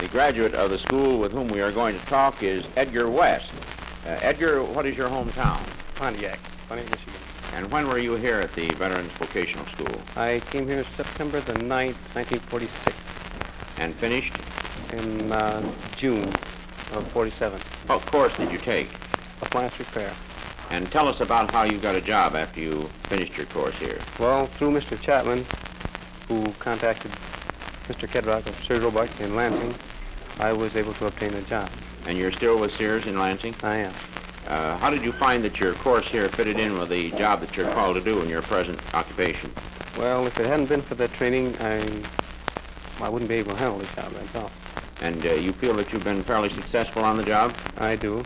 The graduate of the school with whom we are going to talk is Edgar West. Edgar, what is your hometown? Pontiac, Michigan. And when were you here at the Veterans Vocational School? I came here September the 9th, 1946. And finished? In June of 47. What course did you take? Appliance repair. And tell us about how you got a job after you finished your course here. Well, through Mr. Chapman, who contacted Mr. Kedrock of Sears Roebuck in Lansing, I was able to obtain a job. And you're still with Sears in Lansing? I am. How did you find that your course here fitted in with the job that you're called to do in your present occupation? Well, if it hadn't been for the training, I wouldn't be able to handle the job, that's all. And you feel that you've been fairly successful on the job? I do.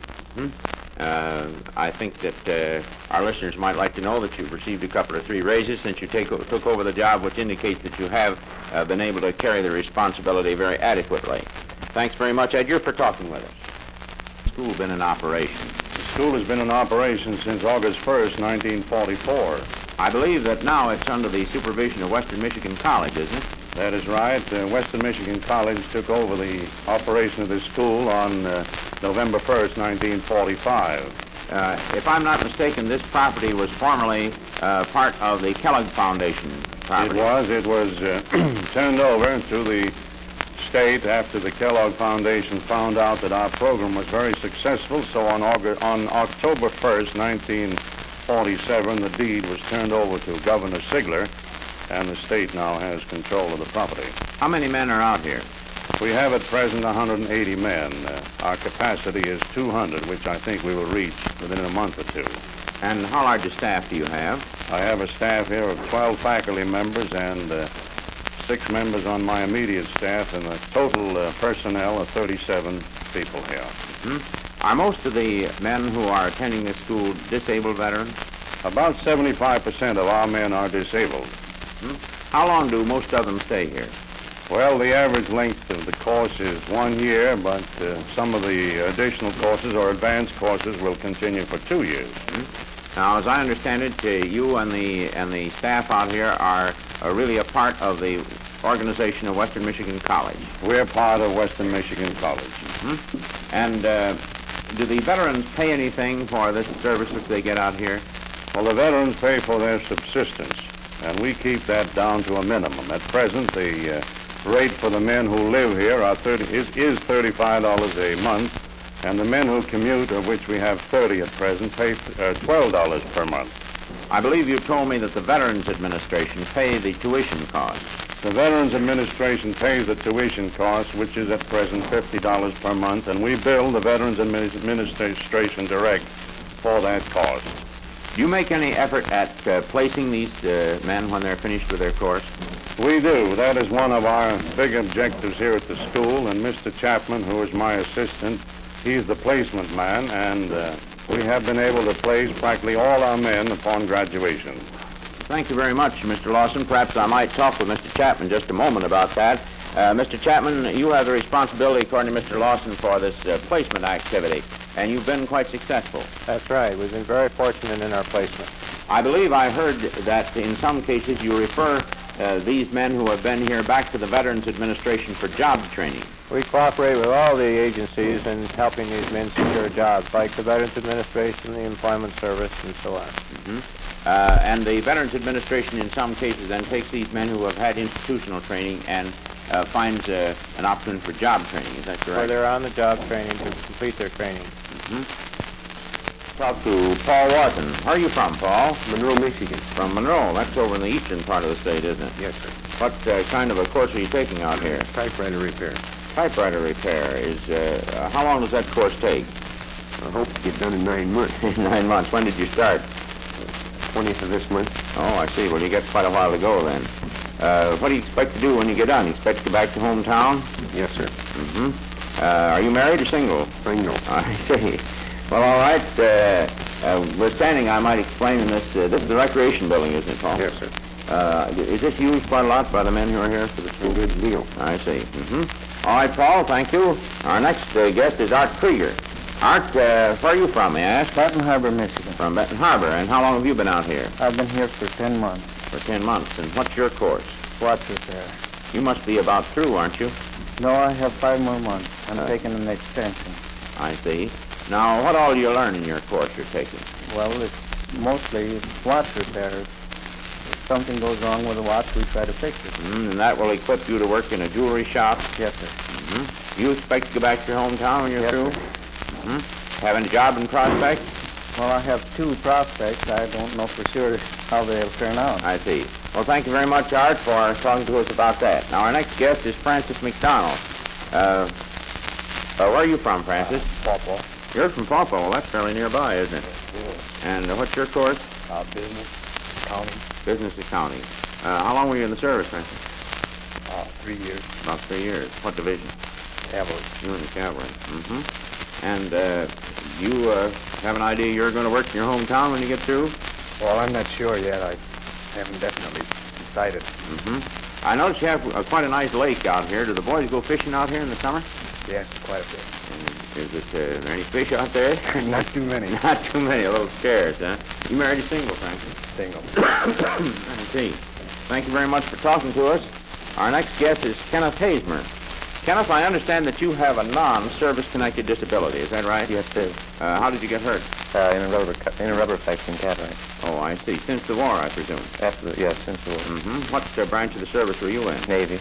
I think that our listeners might like to know that you've received a couple or three raises since you took over the job, which indicates that you have been able to carry the responsibility very adequately. Thanks very much, Edgar, for talking with us. The school been in operation? The school has been in operation since August 1st, 1944. I believe that now it's under the supervision of Western Michigan College, isn't it? That is right. Western Michigan College took over the operation of the school on November 1st, 1945. If I'm not mistaken, this property was formerly part of the Kellogg Foundation property. It was turned over to the state after the Kellogg Foundation found out that our program was very successful. So on October 1st, 1947, the deed was turned over to Governor Sigler, and the state now has control of the property. How many men are out here? We have at present 180 men. Our capacity is 200, which I think we will reach within a month or two. And how large a staff do you have? I have a staff here of 12 faculty members and 6 members on my immediate staff, and a total personnel of 37 people here. Mm-hmm. Are most of the men who are attending this school disabled veterans? About 75% of our men are disabled. How long do most of them stay here? Well, the average length of the course is 1 year, but some of the additional courses or advanced courses will continue for 2 years. Now, as I understand it, you and the staff out here are really a part of the organization of Western Michigan College. We're part of Western Michigan College. And do the veterans pay anything for this service that they get out here? Well, the veterans pay for their subsistence, and we keep that down to a minimum. At present, the rate for the men who live here is $35 a month, and the men who commute, of which we have 30 at present, pay $12 per month. I believe you told me that the Veterans Administration pay the tuition costs. The Veterans Administration pays the tuition cost, which is at present $50 per month, and we bill the Veterans Administration direct for that cost. Do you make any effort at placing these men when they're finished with their course? We do. That is one of our big objectives here at the school, and Mr. Chapman, who is my assistant, he's the placement man, and we have been able to place practically all our men upon graduation. Thank you very much, Mr. Lawson. Perhaps I might talk with Mr. Chapman just a moment about that. Mr. Chapman, you have the responsibility, according to Mr. Lawson, for this placement activity, and you've been quite successful. That's right. We've been very fortunate in our placement. I believe I heard that in some cases you refer these men who have been here back to the Veterans Administration for job training. We cooperate with all the agencies in helping these men secure jobs, like the Veterans Administration, the Employment Service, and so on. And the Veterans Administration in some cases then takes these men who have had institutional training and finds an option for job training. Is that correct? Or they're on the job training to complete their training. Talk to Paul Wharton. Where are you from, Paul? Monroe, Michigan. From Monroe. That's over in the eastern part of the state, isn't it? Yes, sir. What kind of a course are you taking out here? Typewriter repair. Typewriter repair is, how long does that course take? I hope to get done in 9 months. 9 months. When did you start? 20th of this month. Oh, I see. Well, you got quite a while to go then. What do you expect to do when you get done? You expect to go back to hometown? Yes, sir. Are you married or single? Single. I see. Well, all right. We're standing, I might explain in this. This is the recreation building, isn't it, Paul? Yes, sir. Is this used quite a lot by the men who are here for the training? Good deal. I see. All right, Paul, thank you. Our next guest is Art Krieger. Art, where are you from, may I ask? Benton Harbor, Michigan. From Benton Harbor. And how long have you been out here? I've been here for 10 months. For 10 months. And what's your course? Watch repair. You must be about through, aren't you? No, I have 5 more months. I'm taking an extension. I see. Now, what all do you learn in your course you're taking? Well, it's mostly watch repair. If something goes wrong with a watch, we try to fix it. And that will equip you to work in a jewelry shop? Yes, sir. You expect to go back to your hometown when you're Yes, through? sir. Having a job in prospect? Well, I have 2 prospects. I don't know for sure how they'll turn out. I see. Well, thank you very much, Art, for talking to us about that. Now, our next guest is Francis McDonald. Where are you from, Francis? Pawpaw. You're from Pawpaw. Well, that's fairly nearby, isn't it? And what's your course? Business, accounting, Business accounting. How long were you in the service, Francis? 3 years, About 3 years. What division? cavalry. You were in the cavalry. And you have an idea you're going to work in your hometown when you get through? Well, I'm not sure yet. I haven't definitely decided. I notice you have quite a nice lake out here. Do the boys go fishing out here in the summer? Yes, quite a bit. Is there any fish out there? Not too many. Not too many, a little scarce, huh? You married a single, Francis? Single. I see. Thank you very much for talking to us. Our next guest is Kenneth Hazemer. Kenneth, I understand that you have a non-service-connected disability. Is that right? Yes, sir. How did you get hurt? In a rubber factory in cataract. Oh, I see. Since the war, I presume. Yes, since the war. What branch of the service were you in? Navy.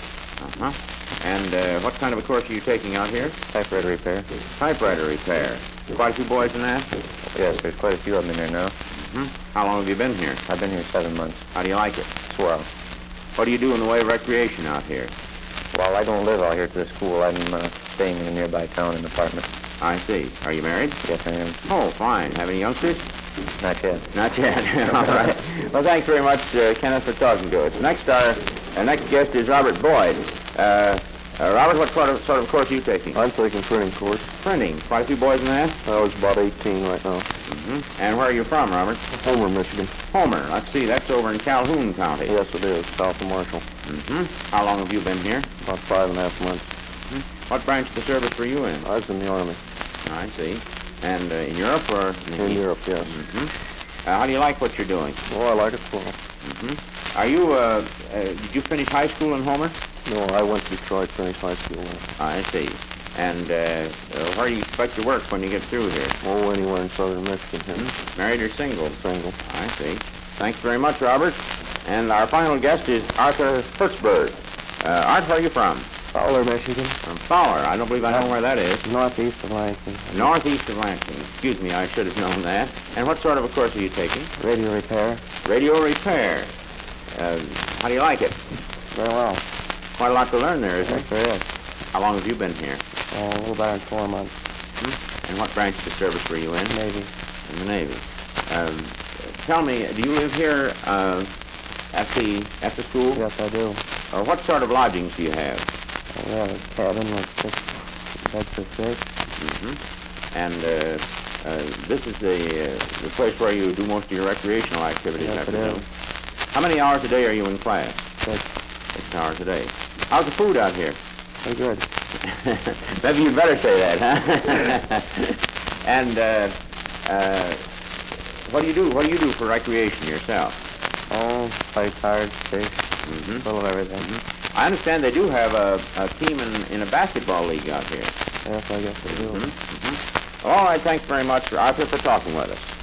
And what kind of a course are you taking out here? Typewriter repair. Typewriter repair. Quite a few boys in that? Yes, there's quite a few of them in there now. How long have you been here? I've been here 7 months. How do you like it? Swell. What do you do in the way of recreation out here? Well, I don't live out here to the school. I'm staying in a nearby town in an apartment. I see. Are you married? Yes, I am. Oh, fine. Have any youngsters? Not yet. Not yet. All right. Well, thanks very much, Kenneth, for talking to us. Next, our next guest is Robert Boyd. Robert, what sort of course are you taking? I'm taking printing course. Printing. Quite a few boys in that? I was about 18 right now. And where are you from, Robert? Homer, Michigan. Homer. Let's see. That's over in Calhoun County. Yes, it is, south of Marshall. How long have you been here? About 5.5 months. What branch of the service were you in? I was in the Army. I see. And in Europe or in the In East? Europe, yes. How do you like what you're doing? Oh, I like it well. Are you, did you finish high school in Homer? No, I went to Detroit, finished high school there. I see. And where do you expect to work when you get through here? Oh, anywhere in southern Michigan here. Married or single? Single. I see. Thanks very much, Robert. And our final guest is Arthur Hertzberg. Art, where are you from? Fowler, Michigan. From Fowler. I don't believe I know where that is. Northeast of Lansing. Northeast of Lansing. Excuse me, I should have known that. And what sort of a course are you taking? Radio repair. Radio repair. How do you like it? Very well. Quite a lot to learn there, isn't Yes, there? there is. How long have you been here? A little better than 4 months. And what branch of the service were you in? Navy. In the Navy. Tell me, do you live here at the school? Yes, I do. What sort of lodgings do you have? We have a cabin with 6 beds for 6. And this is the place where you do most of your recreational activities, I Yes, it presume. is. How many hours a day are you in class? 6. 6 hours a day. How's the food out here? Very good. Maybe you'd better say that, huh? And what do you do? What do you do for recreation yourself? Oh, play cards, fish, a little of everything. I understand they do have a team in a basketball league out here. Yes, I guess they do. All right, thanks very much, Arthur, for talking with us.